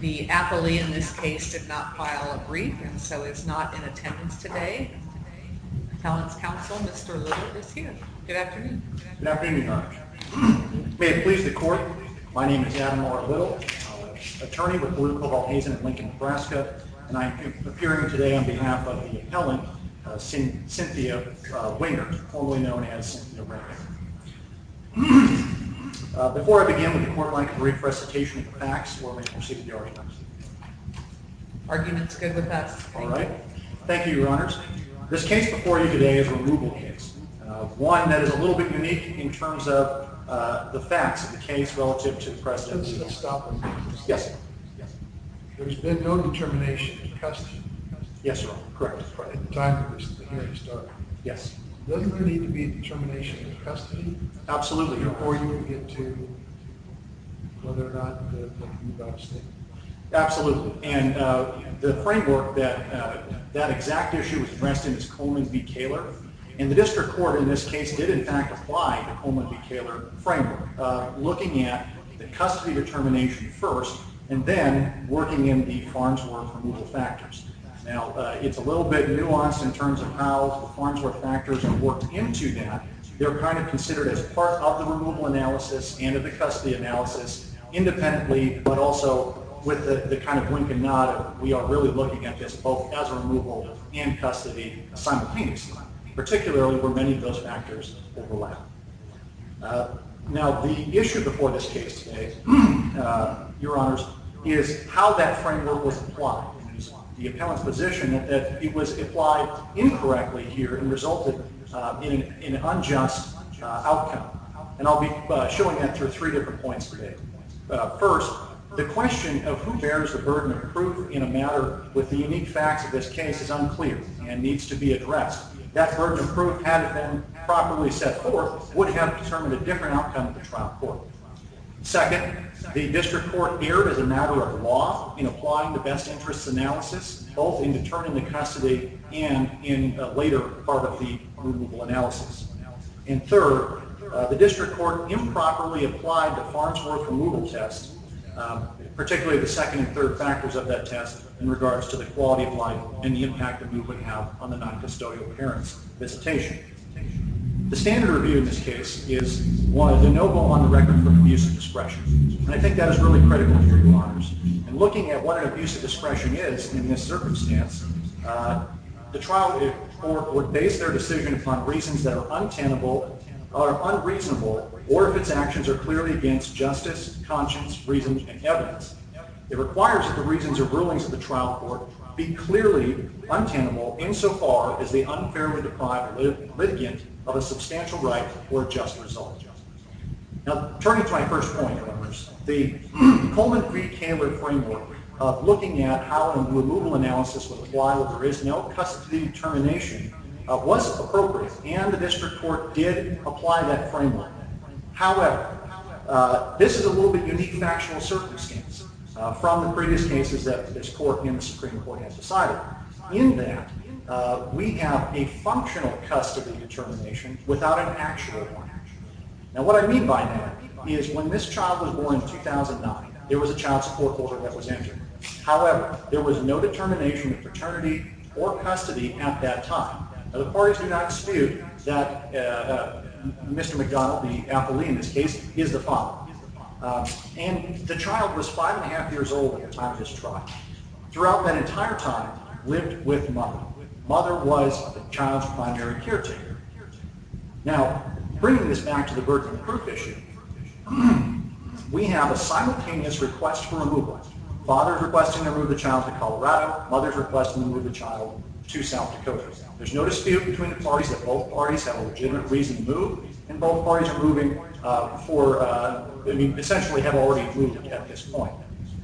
The appellee in this case did not file a brief and so is not in attendance today. Appellant's counsel, Mr. Little, is here. Good afternoon. Good afternoon, Your Honor. May it please the court, my name is Adam R. Little, attorney with Blue Cobalt Hazen in Lincoln, Nebraska, and I'm appearing today on behalf of the appellant, Cynthia Winger, formerly known as Cynthia Winger. Before I begin, would the court like a brief recitation of the facts, or may I proceed with the arguments? Argument's good with us. All right. Thank you, Your Honors. This case before you today is a removal case, one that is a little bit unique in terms of the facts of the case relative to the precedent. Let's stop on that. Yes. There's been no determination of custody. Yes, sir. Correct. At the time of the hearing started. Yes. Doesn't there need to be a determination of custody? Absolutely, Your Honor. Before you would get to whether or not they can move out of state? Absolutely. And the framework that exact issue was addressed in is Coleman v. Kaler. And the district court in this case did in fact apply the Coleman v. Kaler framework, looking at the custody determination first and then working in the Farnsworth removal factors. Now, it's a little bit nuanced in terms of how the Farnsworth factors are worked into that. They're kind of considered as part of the removal analysis and of the custody analysis independently, but also with the kind of wink and nod of we are really looking at this both as a removal and custody simultaneously, particularly where many of those factors overlap. Now, the issue before this case today, Your Honors, is how that framework was applied. The appellant's position that it was applied incorrectly here and resulted in an unjust outcome. And I'll be showing that through three different points today. First, the question of who bears the burden of proof in a matter with the unique facts of this case is unclear and needs to be addressed. That burden of proof, had it been properly set forth, would have determined a different outcome at the trial court. Second, the district court erred as a matter of law in applying the best interests analysis, both in determining the custody and in a later part of the removal analysis. And third, the district court improperly applied the Farnsworth removal test, particularly the second and third factors of that test in regards to the quality of life and the impact the move would have on the non-custodial parent's visitation. The standard review in this case is one de novo on the record for abuse of discretion. And I think that is really critical here, Your Honors. And looking at what an abuse of discretion is in this circumstance, the trial court would base their decision upon reasons that are untenable or unreasonable, or if its actions are clearly against justice, conscience, reason, and evidence. It requires that the reasons or rulings of the trial court be clearly untenable insofar as they unfairly deprive a litigant of a substantial right or a just result. Now, turning to my first point, Your Honors, the Coleman v. Kaler framework of looking at how a removal analysis would apply where there is no custody determination was appropriate, and the district court did apply that framework. However, this is a little bit unique factual circumstance from the previous cases that this court and the Supreme Court has decided. In that, we have a functional custody determination without an actual one. Now, what I mean by that is when this child was born in 2009, there was a child support order that was entered. However, there was no determination of paternity or custody at that time. Now, the parties do not dispute that Mr. McDonald, the appellee in this case, is the father. And the child was 5.5 years old at the time of this trial. Throughout that entire time, lived with mother. Mother was the child's primary caretaker. Now, bringing this back to the burden of proof issue, we have a simultaneous request for removal. Father's requesting to move the child to Colorado. Mother's requesting to move the child to South Dakota. There's no dispute between the parties that both parties have a legitimate reason to move, and both parties are moving essentially have already moved at this point.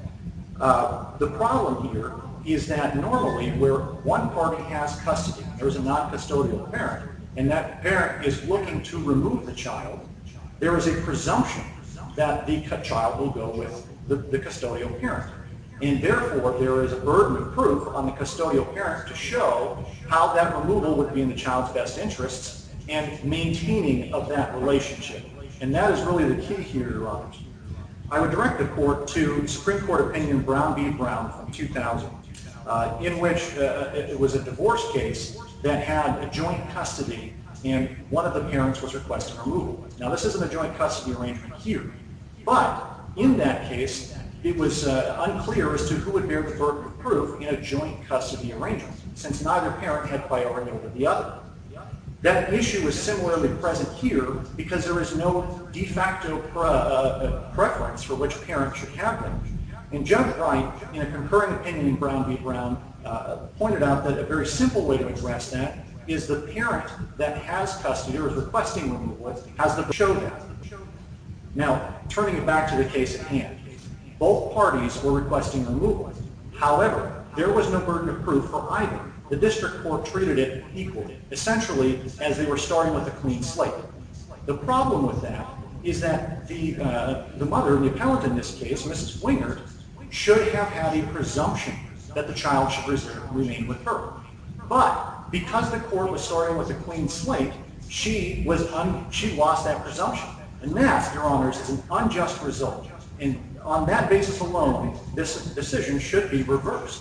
The problem here is that normally where one party has custody, there's a non-custodial parent, and that parent is looking to remove the child, there is a presumption that the child will go with the custodial parent. And therefore, there is a burden of proof on the custodial parent to show how that removal would be in the child's best interests and maintaining of that relationship. And that is really the key here, Your Honors. I would direct the court to Supreme Court opinion Brown v. Brown from 2000, in which it was a divorce case that had a joint custody and one of the parents was requesting removal. Now, this isn't a joint custody arrangement here, but in that case, it was unclear as to who would bear the burden of proof in a joint custody arrangement, since neither parent had priority over the other. That issue is similarly present here because there is no de facto preference for which parent should have them. And Judge Wright, in a concurring opinion in Brown v. Brown, pointed out that a very simple way to address that is the parent that has custody or is requesting removal has the show that. Now, turning it back to the case at hand, both parties were requesting removal. However, there was no burden of proof for either. The district court treated it equally, essentially as they were starting with a clean slate. The problem with that is that the mother, the appellant in this case, Mrs. Wingert, should have had a presumption that the child should remain with her. But because the court was starting with a clean slate, she lost that presumption. And that, Your Honors, is an unjust result. And on that basis alone, this decision should be reversed.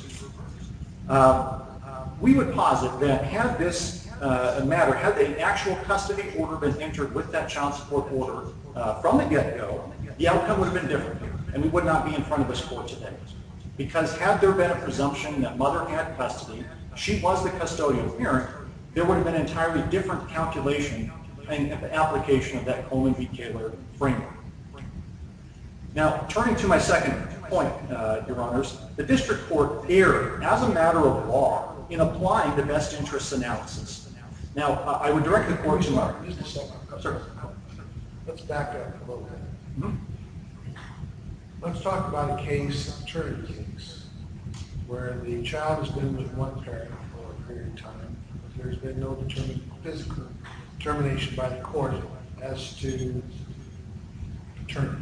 We would posit that had this matter, had the actual custody order been entered with that child support order from the get-go, the outcome would have been different here, and we would not be in front of this court today. Because had there been a presumption that mother had custody, she was the custodial parent, there would have been an entirely different calculation and application of that Coleman v. Kaler framework. Now, turning to my second point, Your Honors, the district court erred as a matter of law in applying the best interests analysis. Now, I would direct the court to Just a second. Sir. Let's back up a little bit. Let's talk about a case, a paternity case, where the child has been with one parent for a period of time. There's been no physical determination by the court as to paternity.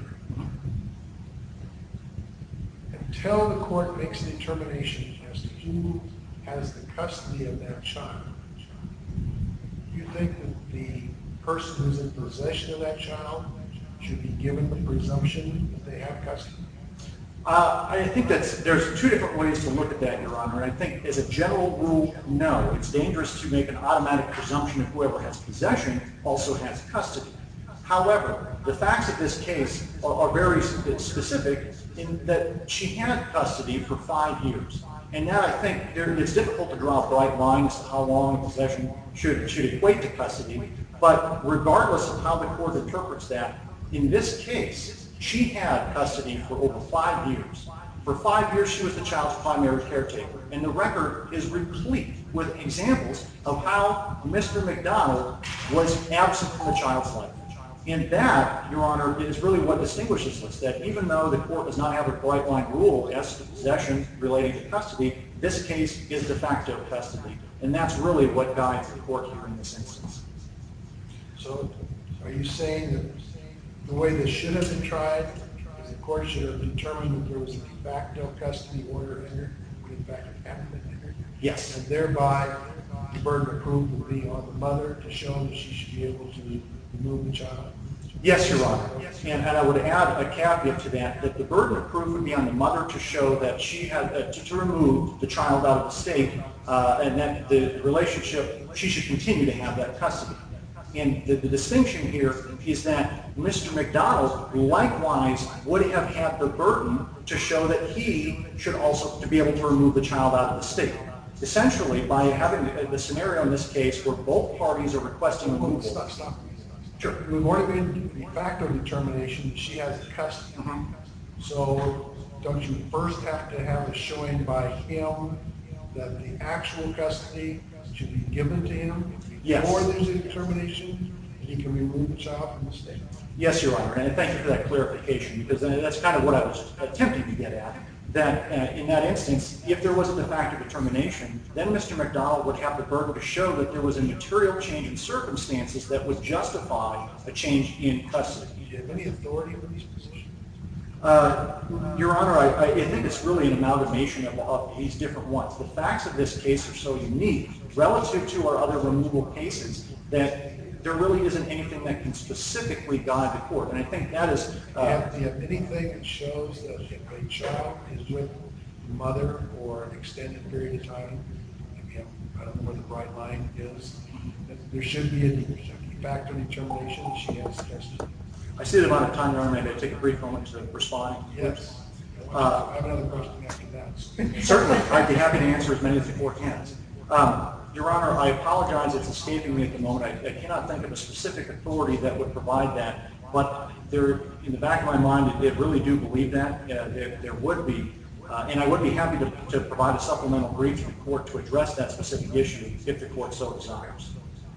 Until the court makes a determination as to who has the custody of that child, you think that the person who's in possession of that child should be given the presumption that they have custody? I think there's two different ways to look at that, Your Honor. I think as a general rule, no. It's dangerous to make an automatic presumption that whoever has possession also has custody. However, the facts of this case are very specific in that she had custody for 5 years. And now I think it's difficult to draw bright lines to how long possession should equate to custody. But regardless of how the court interprets that, in this case, she had custody for over 5 years. For 5 years, she was the child's primary caretaker. And the record is replete with examples of how Mr. McDonald was absent from the child's life. And that, Your Honor, is really what distinguishes us, that even though the court does not have a bright line rule as to possession relating to custody, this case is de facto custody. And that's really what guides the court here in this instance. So are you saying that the way this should have been tried is the court should have determined that there was a de facto custody order entered, when in fact it hadn't been entered? Yes. And thereby the burden of proof would be on the mother to show that she should be able to remove the child? Yes, Your Honor. And I would add a caveat to that the burden of proof would be on the mother to show that she had to remove the child out of the state, and that the relationship, she should continue to have that custody. And the distinction here is that Mr. McDonald likewise would have had the burden to show that he should also to be able to remove the child out of the state. Essentially, by having the scenario in this case where both parties are requesting removal. Stop. Sure. We've already been de facto determination that she has the custody. So don't you first have to have a showing by him that the actual custody should be given to him? Yes. Before there's a determination that he can remove the child from the state? Yes, Your Honor, and thank you for that clarification, because that's kind of what I was attempting to get at, that in that instance, if there was a de facto determination, then Mr. McDonald would have the burden to show that there was a material change in circumstances that would justify a change in custody. Do you have any authority over these positions? Your Honor, I think it's really an amalgamation of these different ones. The facts of this case are so unique relative to our other removal cases that there really isn't anything that can specifically guide the court. And I think that is... Do you have anything that shows that if a child is with the mother for an extended period of time, maybe I don't know where the bright line is, that there should be a de facto determination that she has custody? I see the amount of time, Your Honor. May I take a brief moment to respond? Yes. I have another question after that. Certainly. I'd be happy to answer as many as the court can. Your Honor, I apologize. It's escaping me at the moment. I cannot think of a specific authority that would provide that. But there, in the back of my mind, I really do believe that. There would be. And I would be happy to provide a supplemental brief to the court to address that specific issue if the court so desires.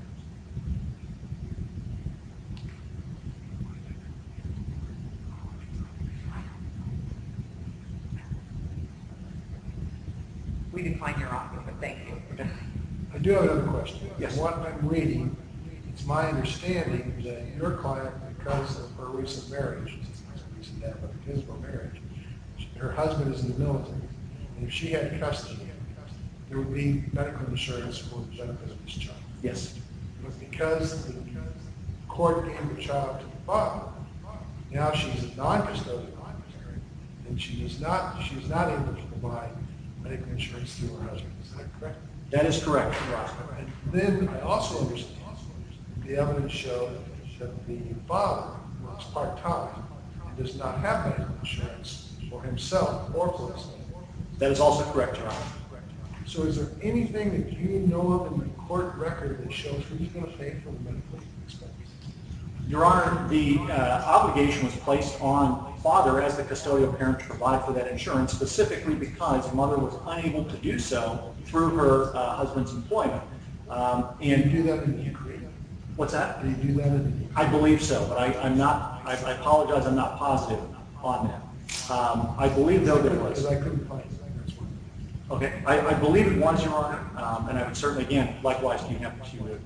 We decline your offer, but thank you. Okay. I do have another question. Yes. What I'm reading, it's my understanding that your client, because of her recent marriage, recent death, but because of her marriage, her husband is in the military. And if she had custody, there would be medical insurance for the benefit of this child. Yes. But because the court gave the child to the father, now she's a non-custodial parent, and she is not able to provide medical insurance through her husband. Is that correct? That is correct, Your Honor. And then I also understand the evidence showed that the father works part-time and does not have medical insurance for himself or for his family. That is also correct, Your Honor. So is there anything that you know of in the court record that shows who's going to pay for the medical expenses? Your Honor, the obligation was placed on father as the custodial parent to provide for that insurance, specifically because mother was unable to do so through her husband's employment. And you do that in the decree? What's that? Do you do that in the decree? I believe so, but I'm not. I apologize. I'm not positive on that. I believe though that it was. Because I couldn't find it. That's why. Okay, I believe it was, Your Honor, and I would certainly, again, likewise, be happy to.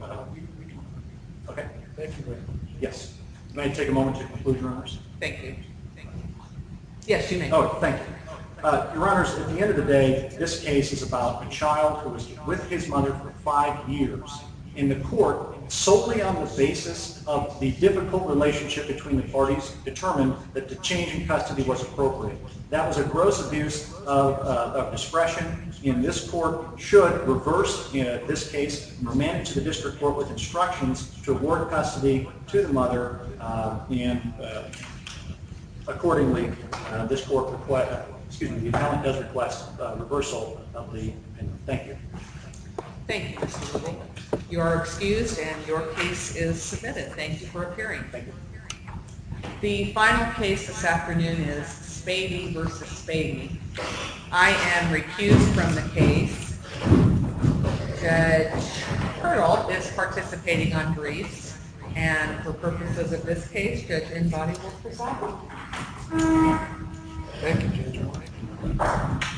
Okay. Thank you very much. Yes. May I take a moment to conclude, Your Honors? Thank you. Yes, you may. Oh, thank you. Your Honors, at the end of the day, this case is about a child who was with his mother for 5 years in the court solely on the basis of the difficult relationship between the parties determined that the change in custody was appropriate. That was a gross abuse of discretion, and this court should reverse this case and remand it to the district court with instructions to award custody to the mother, and accordingly, this court the appellant does request reversal of the opinion. Thank you. Thank you, Mr. Little. You are excused and your case is submitted. Thank you for appearing. Thank you. The final case this afternoon is Spady versus Spady. I am recused from the case. Judge Hurdle is participating on briefs, and for purposes of this case, Judge Inbody will preside. Thank you, Judge.